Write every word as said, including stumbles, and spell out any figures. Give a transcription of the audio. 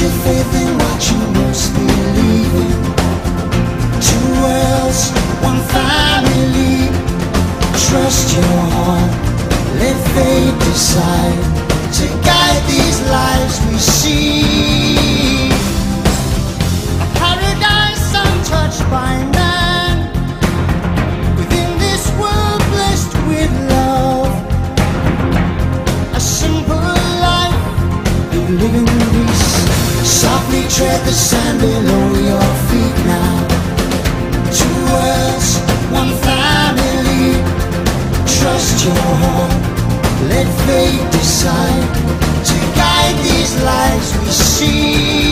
your faith in what you most believe in. Two worlds, one family. Trust your heart, let fate decide to guide these lives we see. A paradise untouched by man, within this world blessed with love. A simple life, we live in peace. Softly tread the sand below your feet now. Two worlds, one family. Trust your heart, let fate decide to guide these lives we see.